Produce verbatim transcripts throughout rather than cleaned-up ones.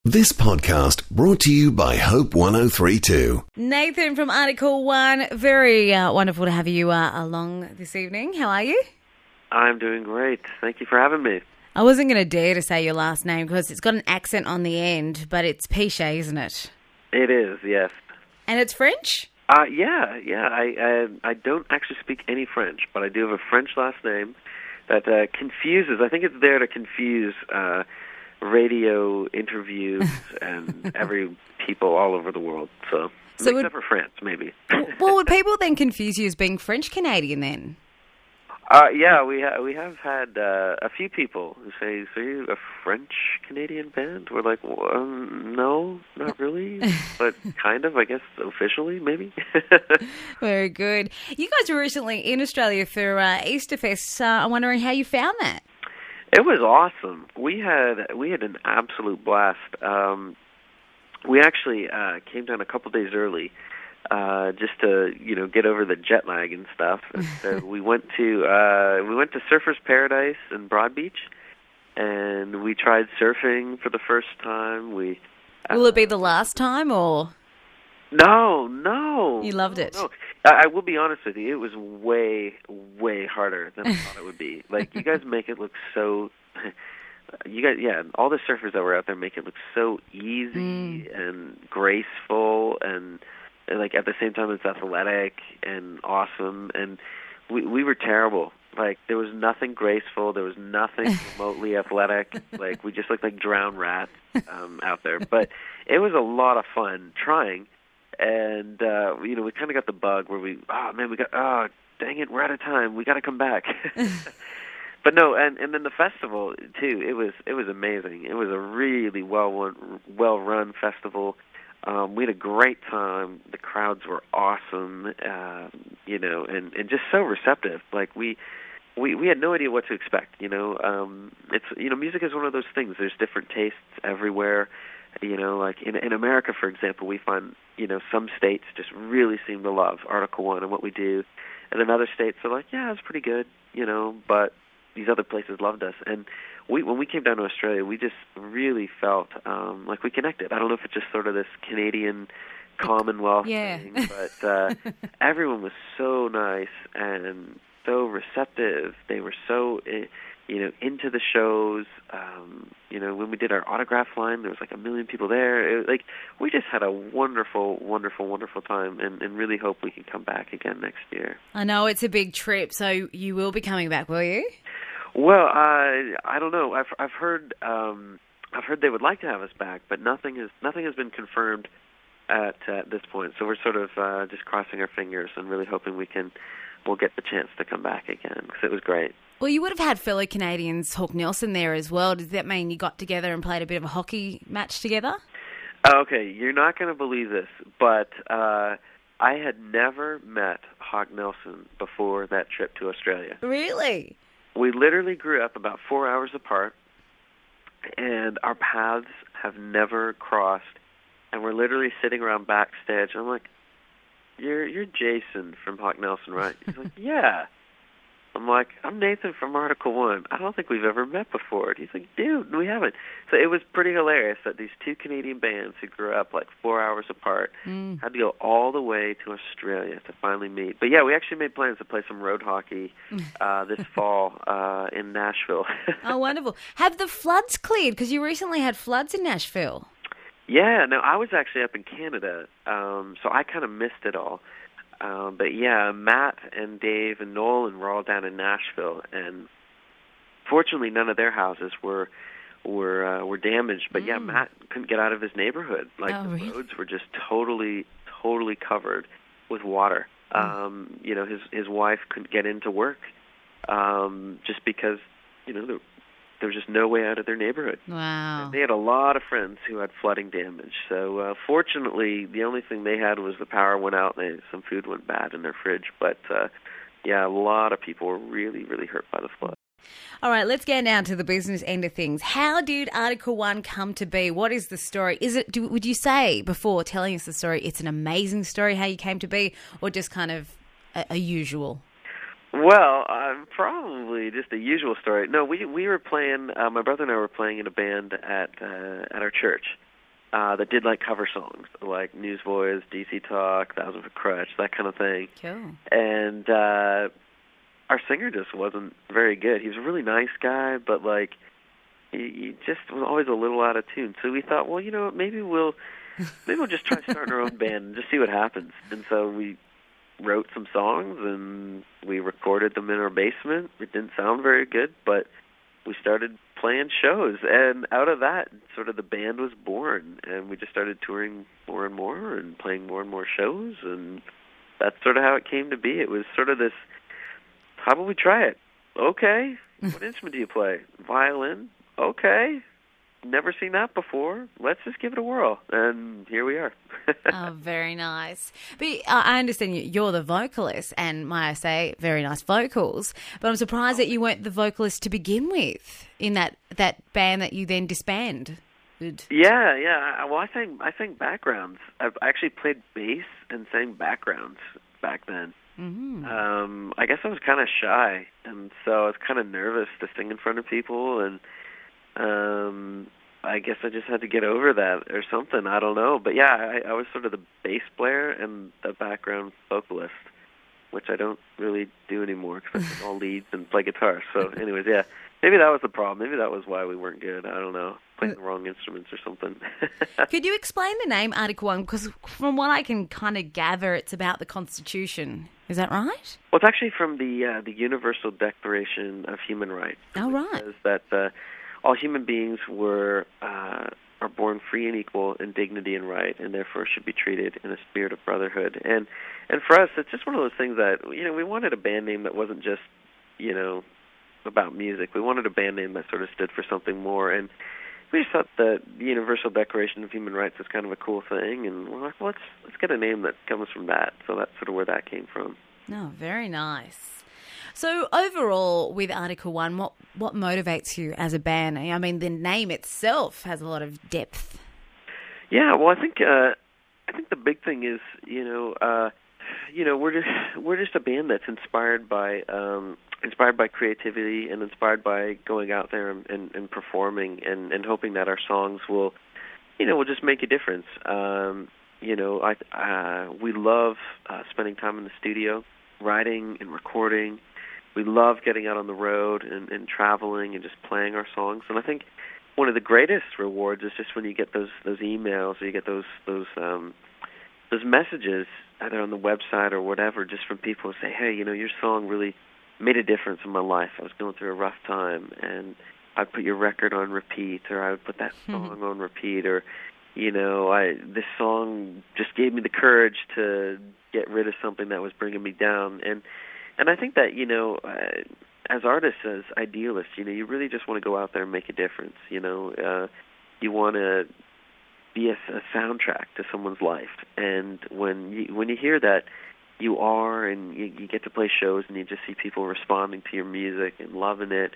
This podcast brought to you by Hope one oh three point two. Nathan from Article One, very uh, wonderful to have you uh, along this evening. How are you? I'm doing great. Thank you for having me. I wasn't going to dare to say your last name because it's got an accent on the end, but it's Piché, isn't it? It is, yes. And it's French? Uh, yeah, yeah. I, I I don't actually speak any French, but I do have a French last name that uh, confuses. I think it's there to confuse uh, radio interviews and every people all over the world. So, so except would, for France, maybe. Well, would people then confuse you as being French Canadian then? Uh, yeah, we ha- we have had uh, a few people who say, "So you're a French Canadian band?" We're like, well, um, "No, not really, but kind of, I guess, officially, maybe." Very good. You guys were recently in Australia for uh, Easter Fest. Uh, I'm wondering how you found that. It was awesome. We had we had an absolute blast. Um, we actually uh, came down a couple days early. Uh, just to you know get over the jet lag and stuff. And so we went to uh, we went to Surfers Paradise in Broad Beach, and we tried surfing for the first time. We uh, will it be the last time or? No, no. You loved it. No. I, I will be honest with you. It was way, way harder than I thought it would be. Like you guys make it look so. You guys, yeah, all the surfers that were out there make it look so easy mm. and graceful and. And like at the same time, it's athletic and awesome, and we we were terrible. Like there was nothing graceful, there was nothing remotely athletic. Like we just looked like drowned rats um, out there. But it was a lot of fun trying, and uh, you know we kind of got the bug where we oh man we got oh dang it we're out of time we got to come back. But no, and and then the festival too. It was it was amazing. It was a really well run well run festival. Um, we had a great time. The crowds were awesome, uh, you know, and, and just so receptive. Like we, we, we had no idea what to expect. You know, um, it's you know, music is one of those things. There's different tastes everywhere. You know, like in in America, for example, we find you know some states just really seem to love Article One and what we do, and in other states they're like, yeah, it's pretty good, you know, but these other places loved us. And we, when we came down to Australia, we just really felt um, like we connected. I don't know if it's just sort of this Canadian Commonwealth yeah. thing, but uh, everyone was so nice and so receptive. They were so, you know, into the shows. Um, you know, when we did our autograph line, there was like a million people there. It, like we just had a wonderful, wonderful, wonderful time, and, and really hope we can come back again next year. I know it's a big trip, so you will be coming back, will you? Well, uh, I don't know. I've I've heard um, I've heard they would like to have us back, but nothing has nothing has been confirmed at uh, this point. So we're sort of uh, just crossing our fingers and really hoping we can we'll get the chance to come back again because it was great. Well, you would have had fellow Canadians Hawk Nelson there as well. Does that mean you got together and played a bit of a hockey match together? Okay, you're not going to believe this, but uh, I had never met Hawk Nelson before that trip to Australia. Really? We literally grew up about four hours apart, and our paths have never crossed. And we're literally sitting around backstage. And I'm like, "You're you're Jason from Hawk Nelson, right?" He's like, "Yeah." I'm like, "I'm Nathan from Article One. I don't think we've ever met before." And he's like, "Dude, we haven't." So it was pretty hilarious that these two Canadian bands who grew up like four hours apart mm. had to go all the way to Australia to finally meet. But yeah, we actually made plans to play some road hockey uh, this fall uh, in Nashville. Oh, wonderful. Have the floods cleared? Because you recently had floods in Nashville. Yeah, no, I was actually up in Canada, um, so I kind of missed it all. Um, but yeah, Matt and Dave and Nolan were all down in Nashville, and fortunately, none of their houses were were uh, were damaged. But mm. yeah, Matt couldn't get out of his neighborhood. Like oh, the really? roads were just totally, totally covered with water. Mm. Um, you know, his his wife couldn't get into work um, just because you know there, there was just no way out of their neighborhood. Wow. And they had a lot of friends who had flooding damage. So uh, fortunately, the only thing they had was the power went out and they, some food went bad in their fridge. But uh, yeah, a lot of people were really, really hurt by the flood. All right, let's get down to the business end of things. How did Article One come to be? What is the story? Is it? Do, would you say before telling us the story, it's an amazing story how you came to be, or just kind of a, a usual? Well, uh, probably just the usual story. No, we we were playing. Uh, my brother and I were playing in a band at uh, at our church, uh, that did like cover songs, like Newsboys, D C Talk, Thousand Foot Crutch, that kind of thing. Cool. And uh, our singer just wasn't very good. He was a really nice guy, but like he, he just was always a little out of tune. So we thought, well, you know, maybe we'll maybe we'll just try starting our own band and just see what happens. And so we wrote some songs and we recorded them in our basement. It didn't sound very good, but we started playing shows, and out of that, sort of the band was born, and we just started touring more and more and playing more and more shows, and that's sort of how it came to be. It was sort of this, how about we try it? Okay. What instrument do you play? Violin? Okay. Never seen that before. Let's just give it a whirl. And here we are. Oh, very nice. But uh, I understand you- you're the vocalist, and might I say, very nice vocals. But I'm surprised that you weren't the vocalist to begin with in that, that band that you then disbanded. Yeah, yeah. I- Well, I sang I sang backgrounds. I actually played bass and sang backgrounds back then. Mm-hmm. Um, I guess I was kind of shy, and so I was kind of nervous to sing in front of people, and um, I guess I just had to get over that or something. I don't know, but yeah, I, I was sort of the bass player and the background vocalist, which I don't really do anymore because I sing all leads and play guitar. So, anyways, yeah, maybe that was the problem. Maybe that was why we weren't good. I don't know, playing the wrong instruments or something. Could you explain the name Article One? Because from what I can kind of gather, it's about the Constitution. Is that right? Well, it's actually from the uh, the Universal Declaration of Human Rights. Oh, right. It says that uh, all human beings were uh, are born free and equal in dignity and right, and therefore should be treated in a spirit of brotherhood. And and for us, it's just one of those things that, you know, we wanted a band name that wasn't just, you know, about music. We wanted a band name that sort of stood for something more, and we just thought that the Universal Declaration of Human Rights was kind of a cool thing, and we're like, well, let's let's get a name that comes from that. So that's sort of where that came from. No, very nice. So overall, with Article One, what what motivates you as a band? I mean, the name itself has a lot of depth. Yeah, well, I think uh, I think the big thing is, you know, uh, you know, we're just we're just a band that's inspired by um, inspired by creativity and inspired by going out there and, and, and performing and, and hoping that our songs will, you know, will just make a difference. Um, you know, I uh, we love uh, spending time in the studio, writing and recording. We love getting out on the road and, and traveling and just playing our songs. And I think one of the greatest rewards is just when you get those those emails or you get those those um, those messages either on the website or whatever, just from people who say, hey, you know, your song really made a difference in my life. I was going through a rough time, and I'd put your record on repeat, or I would put that song on repeat, or, you know, I this song just gave me the courage to get rid of something that was bringing me down. And and I think that, you know, uh, as artists, as idealists, you know, you really just want to go out there and make a difference. You know, uh, you want to be a, a soundtrack to someone's life, and when you when you hear that you are, and you, you get to play shows, and you just see people responding to your music and loving it,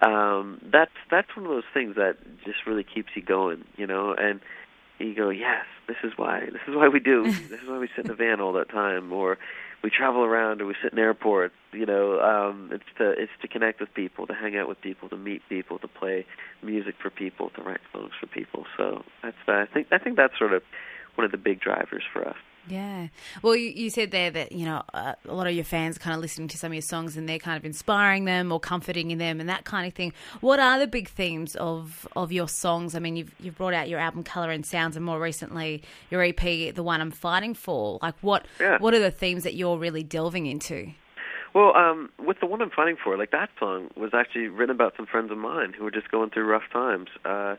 um, that's that's one of those things that just really keeps you going, you know. And you go, yes, this is why this is why we do. This is why we sit in the van all that time, or we travel around, or we sit in airports. You know, um, it's to it's to connect with people, to hang out with people, to meet people, to play music for people, to write songs for people. So that's I think I think that's sort of one of the big drivers for us. Yeah. Well, you, you said there that, you know, uh, a lot of your fans are kind of listening to some of your songs and they're kind of inspiring them or comforting in them and that kind of thing. What are the big themes of, of your songs? I mean, you've you've brought out your album Colour and Sounds, and more recently your E P, The One I'm Fighting For. Like, what yeah. what are the themes that you're really delving into? Well, um, with The One I'm Fighting For, like, that song was actually written about some friends of mine who were just going through rough times. Uh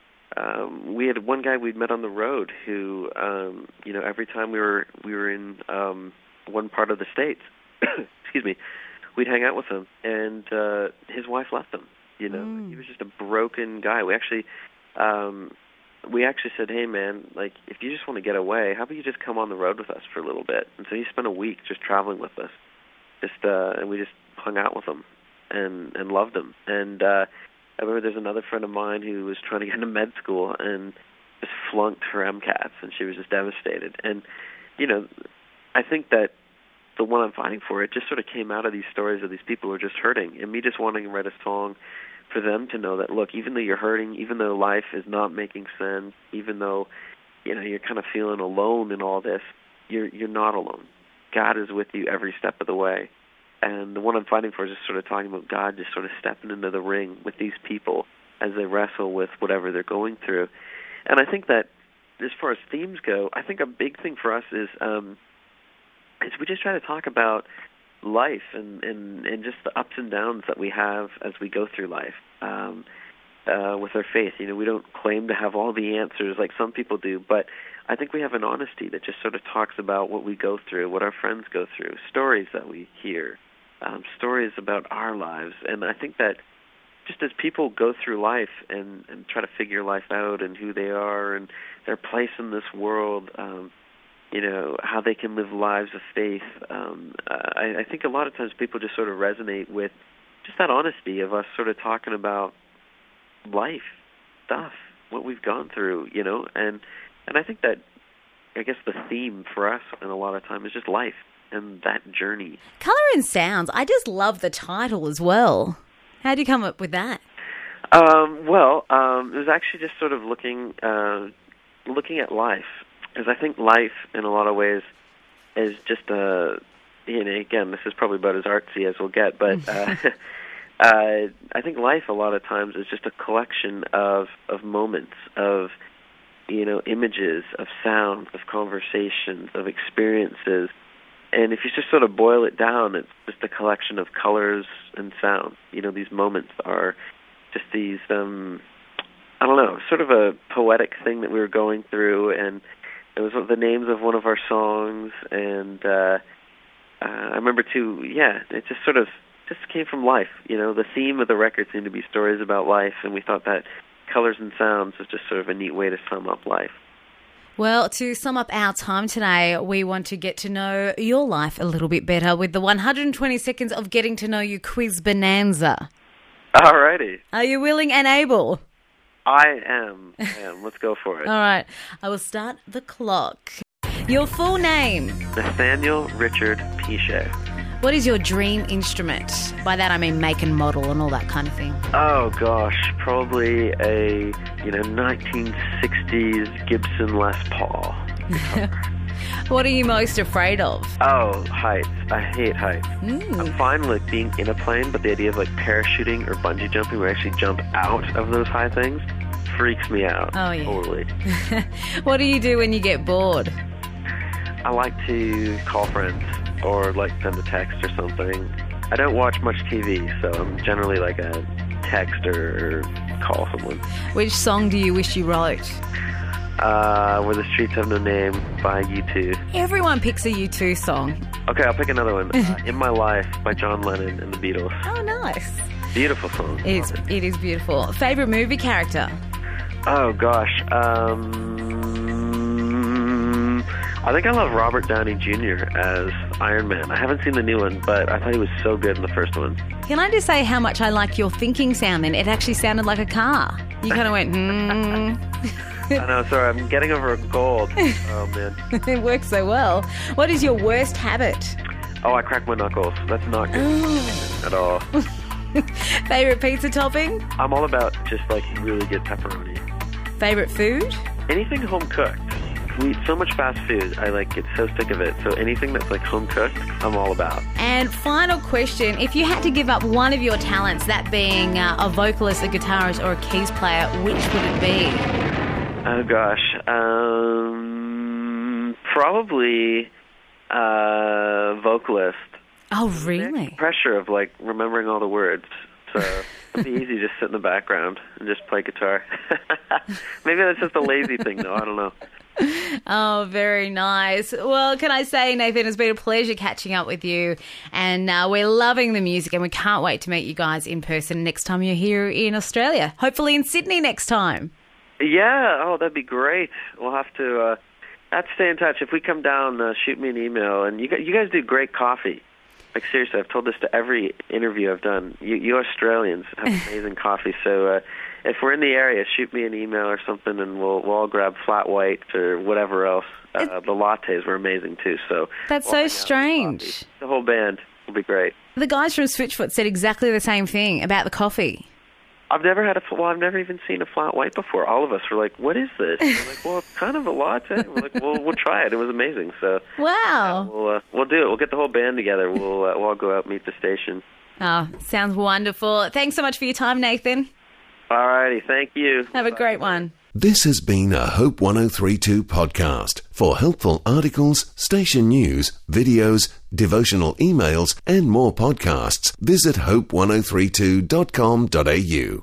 Um, we had one guy we'd met on the road who, um, you know, every time we were we were in um, one part of the States, excuse me, we'd hang out with him, and uh, his wife left him. You know, Mm. he was just a broken guy. We actually, um, we actually said, hey man, like, if you just want to get away, how about you just come on the road with us for a little bit? And so he spent a week just traveling with us, just uh, and we just hung out with him and and loved him. And uh, I remember there's another friend of mine who was trying to get into med school and just flunked her MCATs, and she was just devastated. And, you know, I think that The One I'm Fighting For, it just sort of came out of these stories of these people who are just hurting, and me just wanting to write a song for them to know that, look, even though you're hurting, even though life is not making sense, even though, you know, you're kind of feeling alone in all this, you're you're not alone. God is with you every step of the way. And the one I'm fighting for is just sort of talking about God just sort of stepping into the ring with these people as they wrestle with whatever they're going through. And I think that as far as themes go, I think a big thing for us is um, is we just try to talk about life and, and, and just the ups and downs that we have as we go through life um, uh, with our faith. You know, we don't claim to have all the answers like some people do, but I think we have an honesty that just sort of talks about what we go through, what our friends go through, stories that we hear, um, stories about our lives. And I think that just as people go through life and, and try to figure life out and who they are and their place in this world, um, you know, how they can live lives of faith. Um, I, I think a lot of times people just sort of resonate with just that honesty of us sort of talking about life, stuff, what we've gone through, you know, and and I think that, I guess the theme for us in a lot of time is just life and that journey. Colour and Sounds, I just love the title as well. How do you come up with that? Um, well, um, it was actually just sort of looking, uh, looking at life. Because I think life, in a lot of ways, is just a, you know, again, this is probably about as artsy as we'll get, but uh, uh, I think life, a lot of times, is just a collection of, of moments, of, you know, images, of sounds, of conversations, of experiences. And if you just sort of boil it down, it's just a collection of colors and sounds. You know, these moments are just these, um, I don't know, sort of a poetic thing that we were going through, and it was the names of one of our songs, and uh, uh, I remember too, yeah, it just sort of just came from life. You know, the theme of the record seemed to be stories about life, and we thought that Colors and Sounds was just sort of a neat way to sum up life. Well, to sum up our time today, we want to get to know your life a little bit better with the one hundred twenty seconds of Getting to Know You Quiz Bonanza. All righty. Are you willing and able? I am. I am. Let's go for it. All right. I will start the clock. Your full name? Nathaniel Richard Piche. What is your dream instrument? By that I mean make and model and all that kind of thing. Oh gosh, probably a you know nineteen sixties Gibson Les Paul. What are you most afraid of? Oh, heights. I hate heights. Mm. I'm fine with being in a plane, but the idea of like parachuting or bungee jumping where I actually jump out of those high things freaks me out. Oh, yeah. Totally. What do you do when you get bored? I like to call friends or like send a text or something. I don't watch much T V, so I'm generally like a text or call someone. Which song do you wish you wrote? Uh, Where the Streets Have No Name by U two. Everyone picks a U two song. Okay, I'll pick another one. Uh, In My Life by John Lennon and the Beatles. Oh, nice. Beautiful song. It is, it is beautiful. Favourite movie character? Oh, gosh. Um, I think I love Robert Downey Junior as Iron Man. I haven't seen the new one, but I thought he was so good in the first one. Can I just say how much I like your thinking sound then? It actually sounded like a car. You kind of went, hmm... I know, sorry, I'm getting over a cold. Oh, man. It works so well. What is your worst habit? Oh, I crack my knuckles. That's not good at all. Favorite pizza topping? I'm all about just, like, really good pepperoni. Favorite food? Anything home cooked. We eat so much fast food. I, like, get so sick of it. So anything that's, like, home cooked, I'm all about. And final question. If you had to give up one of your talents, that being uh, a vocalist, a guitarist, or a keys player, which would it be? Oh, gosh. Um, probably uh, vocalist. Oh, really? The pressure of, like, remembering all the words. So it'd be easy to just sit in the background and just play guitar. Maybe that's just a lazy thing, though. I don't know. Oh, very nice. Well, can I say, Nathan, it's been a pleasure catching up with you. And uh, we're loving the music and we can't wait to meet you guys in person next time you're here in Australia. Hopefully in Sydney next time. Yeah, oh, that'd be great. We'll have to, uh, have to stay in touch. If we come down, uh, shoot me an email. And you, you guys do great coffee. Like, seriously, I've told this to every interview I've done. You, you Australians have amazing coffee. So uh, if we're in the area, shoot me an email or something, and we'll, we'll all grab flat white or whatever else. Uh, the lattes were amazing, too. So That's we'll so strange. The whole band will be great. The guys from Switchfoot said exactly the same thing about the coffee. I've never had a well, I've never even seen a flat white before. All of us were like, "What is this?" And we're like, "Well, it's kind of a latte." We're like, "Well, we'll try it." It was amazing. So Wow. yeah, we'll uh, we'll do it. We'll get the whole band together. We'll uh, we'll all go out and meet the station. Oh, sounds wonderful. Thanks so much for your time, Nathan. All righty, thank you. Have a great one. This has been a Hope ten thirty-two podcast. For helpful articles, station news, videos, devotional emails, and more podcasts, visit hope ten thirty-two dot com dot a u.